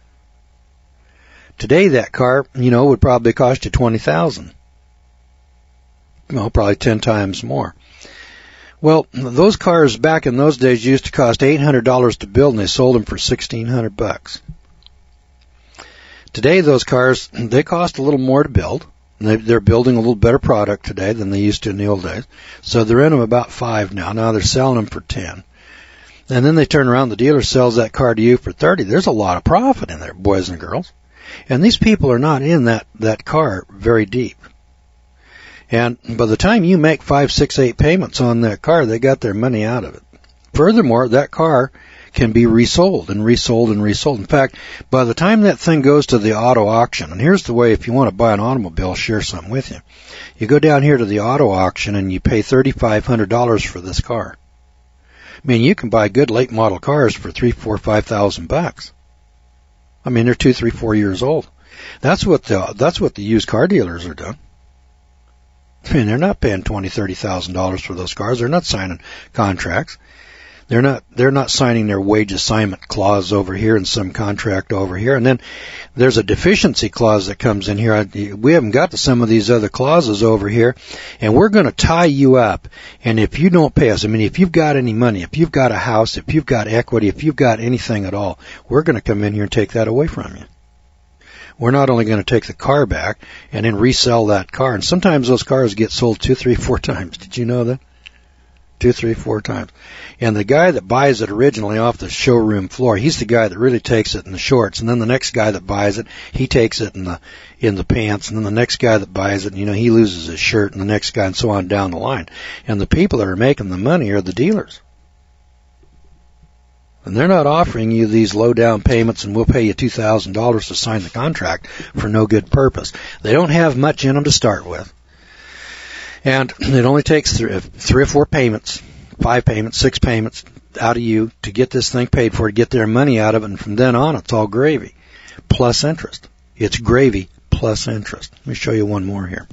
Today, that car, you know, would probably cost you twenty thousand dollars. Well, probably ten times more. Well, those cars back in those days used to cost eight hundred dollars to build, and they sold them for sixteen hundred bucks. Today, those cars, they cost a little more to build. They're building a little better product today than they used to in the old days. So they're in them about five now. Now they're selling them for ten. And then they turn around, the dealer sells that car to you for thirty. There's a lot of profit in there, boys and girls. And these people are not in that, that car very deep. And by the time you make five, six, eight payments on that car, they got their money out of it. Furthermore, that car can be resold and resold and resold. In fact, by the time that thing goes to the auto auction, and here's the way, if you want to buy an automobile, I'll share something with you. You go down here to the auto auction and you pay thirty-five hundred dollars for this car. I mean, you can buy good late model cars for three, four, five thousand bucks. I mean, they're two, three, four years old. That's what the that's what the used car dealers are doing. I mean, they're not paying twenty, thirty thousand dollars for those cars. They're not signing contracts. They're not they're not signing their wage assignment clause over here and some contract over here. And then there's a deficiency clause that comes in here. We haven't got to some of these other clauses over here, and we're going to tie you up. And if you don't pay us, I mean, if you've got any money, if you've got a house, if you've got equity, if you've got anything at all, we're going to come in here and take that away from you. We're not only going to take the car back and then resell that car. And sometimes those cars get sold two, three, four times. Did you know that? Two, three, four times. And the guy that buys it originally off the showroom floor, he's the guy that really takes it in the shorts. And then the next guy that buys it, he takes it in the in the pants. And then the next guy that buys it, you know, he loses his shirt. And the next guy, and so on down the line. And the people that are making the money are the dealers. And they're not offering you these low down payments and we'll pay you two thousand dollars to sign the contract for no good purpose. They don't have much in them to start with. And it only takes three, three or four payments, five payments, six payments out of you to get this thing paid for, to get their money out of it. And from then on, it's all gravy plus interest. It's gravy plus interest. Let me show you one more here.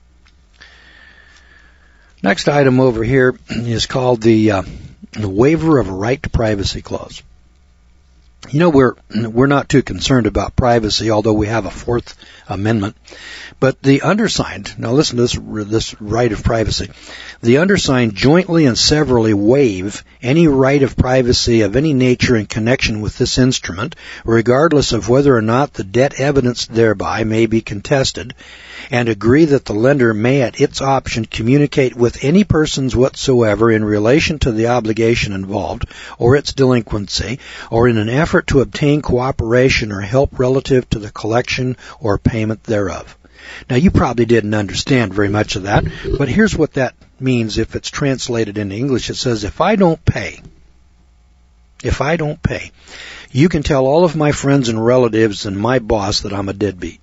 Next item over here is called the, uh, the waiver of a right to privacy clause. You know, we're we're not too concerned about privacy, although we have a Fourth Amendment. But the undersigned, now listen to this, this right of privacy. The undersigned jointly and severally waive any right of privacy of any nature in connection with this instrument, regardless of whether or not the debt evidenced thereby may be contested, and agree that the lender may at its option communicate with any persons whatsoever in relation to the obligation involved or its delinquency, or in an effort to obtain cooperation or help relative to the collection or payment thereof. Now, you probably didn't understand very much of that, but here's what that means if it's translated into English. It says, if I don't pay, if I don't pay, you can tell all of my friends and relatives and my boss that I'm a deadbeat.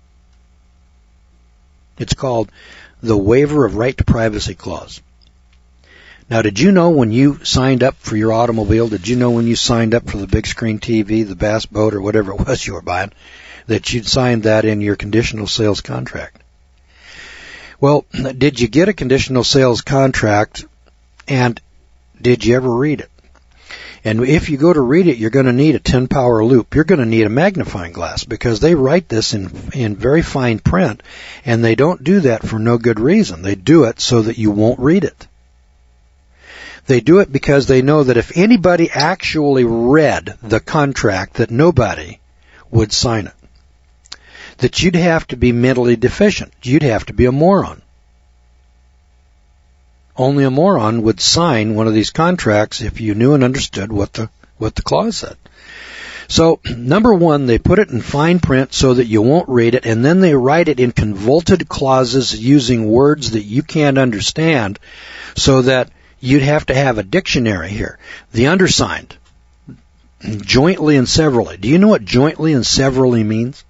It's called the waiver of right to privacy clause. Now, did you know when you signed up for your automobile, did you know when you signed up for the big screen T V, the bass boat, or whatever it was you were buying, that you'd signed that in your conditional sales contract? Well, did you get a conditional sales contract, and did you ever read it? And if you go to read it, you're going to need a ten power loop. You're going to need a magnifying glass because they write this in in very fine print, and they don't do that for no good reason. They do it so that you won't read it. They do it because they know that if anybody actually read the contract, that nobody would sign it. That you'd have to be mentally deficient. You'd have to be a moron. Only a moron would sign one of these contracts if you knew and understood what the what the clause said. So, number one, they put it in fine print so that you won't read it, and then they write it in convoluted clauses using words that you can't understand so that you'd have to have a dictionary here. The undersigned, jointly and severally. Do you know what jointly and severally means?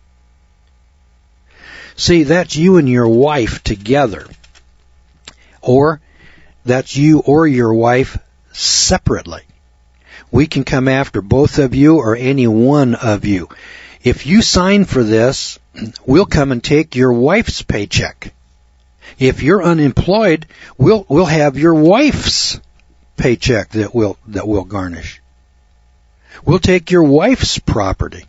See, that's you and your wife together. Or that's you or your wife separately. We can come after both of you or any one of you. If you sign for this, we'll come and take your wife's paycheck. If you're unemployed, we'll we'll have your wife's paycheck that we'll that we'll garnish. We'll take your wife's property.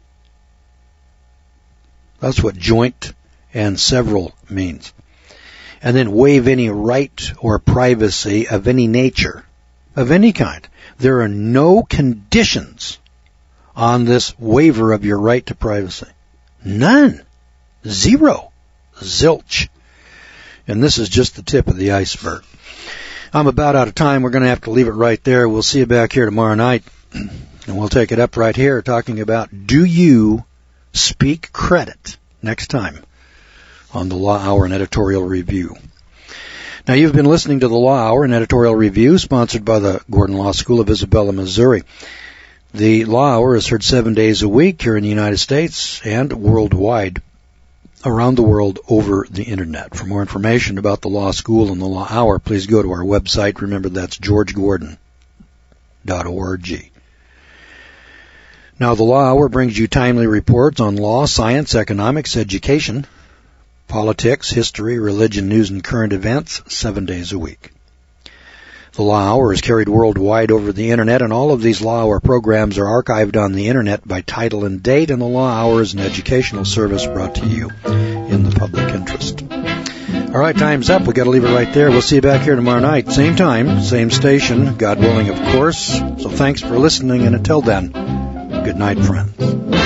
That's what joint and several means. And then waive any right or privacy of any nature, of any kind. There are no conditions on this waiver of your right to privacy. None. Zero. Zilch. And this is just the tip of the iceberg. I'm about out of time. We're going to have to leave it right there. We'll see you back here tomorrow night. And we'll take it up right here talking about, do you speak credit next time on the Law Hour and Editorial Review. Now, you've been listening to the Law Hour and Editorial Review, sponsored by the Gordon Law School of Isabella, Missouri. The Law Hour is heard seven days a week here in the United States and worldwide, around the world over the Internet. For more information about the Law School and the Law Hour, please go to our website. Remember, that's george gordon dot org. Now, the Law Hour brings you timely reports on law, science, economics, education, politics, history, religion, news, and current events seven days a week. The Law Hour is carried worldwide over the Internet, and all of these Law Hour programs are archived on the Internet by title and date, and the Law Hour is an educational service brought to you in the public interest. All right, time's up. We've got to leave it right there. We'll see you back here tomorrow night. Same time, same station, God willing, of course. So thanks for listening, and until then, good night, friends.